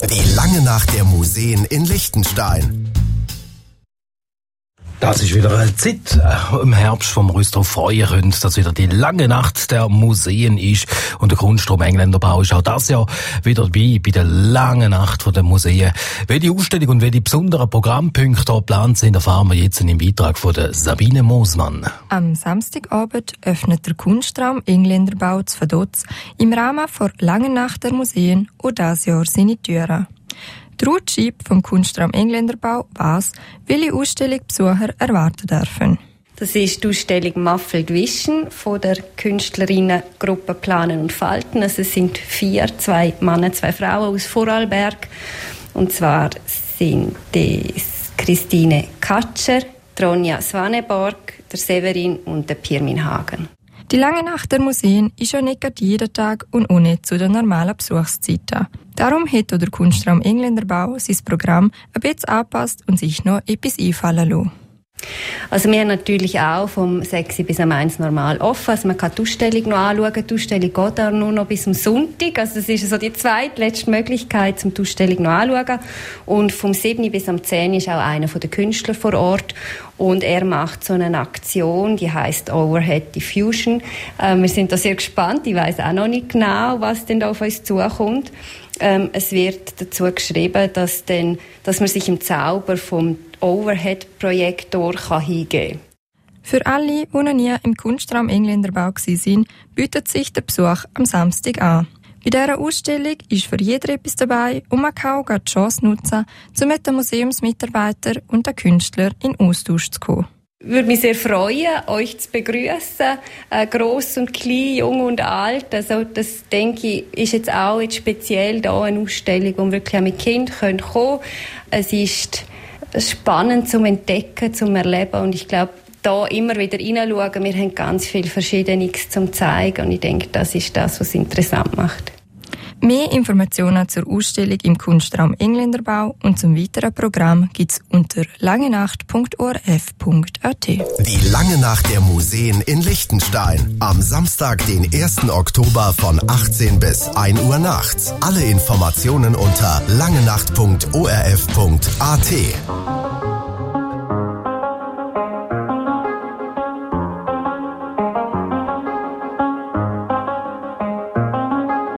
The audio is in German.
Die lange Nacht der Museen in Liechtenstein. Das ist wieder eine Zeit im Herbst, wo wir uns darauf freuen können, dass wieder die lange Nacht der Museen ist. Und der Kunststrom Engländerbau ist auch das Jahr wieder dabei bei der langen Nacht der Museen. Welche Ausstellung und welche besonderen Programmpunkte hier geplant sind, erfahren wir jetzt in dem Beitrag von der Sabine Mosmann. Am Samstagabend öffnet der Kunstraum Engländerbau zu Vaduz im Rahmen der langen Nacht der Museen auch dieses Jahr seine Türen. Ruth Schieb vom Kunstraum Engländerbau weiss, welche Ausstellung Besucher erwarten dürfen. Das ist die Ausstellung Muffled Vision von der Künstlerinnengruppe Planen und Falten. Also es sind 4, 2 Männer, 2 Frauen aus Vorarlberg. Und zwar sind das Christine Katscher, Ronja Swaneborg, der Severin und der Pirmin Hagen. Die lange Nacht der Museen ist ja nicht jeden Tag und auch nicht zu den normalen Besuchszeiten. Darum hat auch der Kunstraum Engländerbau sein Programm ein bisschen angepasst und sich noch etwas einfallen lassen. Also wir haben natürlich auch vom 6 bis am 1 normal offen. Also man kann die Ausstellung noch anschauen. Die Ausstellung geht auch nur noch bis am Sonntag. Also das ist so die zweitletzte Möglichkeit, um die Ausstellung noch anzuschauen. Und vom 7 bis am 10 ist auch einer der Künstler vor Ort. Und er macht so eine Aktion, die heisst Overhead Diffusion. Wir sind da sehr gespannt. Ich weiss auch noch nicht genau, was denn da auf uns zukommt. Es wird dazu geschrieben, dass man sich im Zauber vom Overhead-Projektor hingeben kann. Für alle, die noch nie im Kunstraum Engländerbau waren, bietet sich der Besuch am Samstag an. Bei dieser Ausstellung ist für jeden etwas dabei und man kann auch die Chance nutzen, um mit den Museumsmitarbeitern und den Künstlern in Austausch zu kommen. Ich würde mich sehr freuen, euch zu begrüßen, gross und klein, jung und alt. Also das, denke ich, ist jetzt auch speziell da eine Ausstellung, wo wir wirklich auch mit Kindern kommen können. Es ist spannend zum Entdecken, zum Erleben und ich glaube, da immer wieder hineinschauen. Wir haben ganz viel Verschiedenes zum Zeigen und ich denke, das ist das, was es interessant macht. Mehr Informationen zur Ausstellung im Kunstraum Engländerbau und zum weiteren Programm gibt's unter langenacht.orf.at. Die lange Nacht der Museen in Liechtenstein. Am Samstag, den 1. Oktober von 18 bis 1 Uhr nachts. Alle Informationen unter langenacht.orf.at.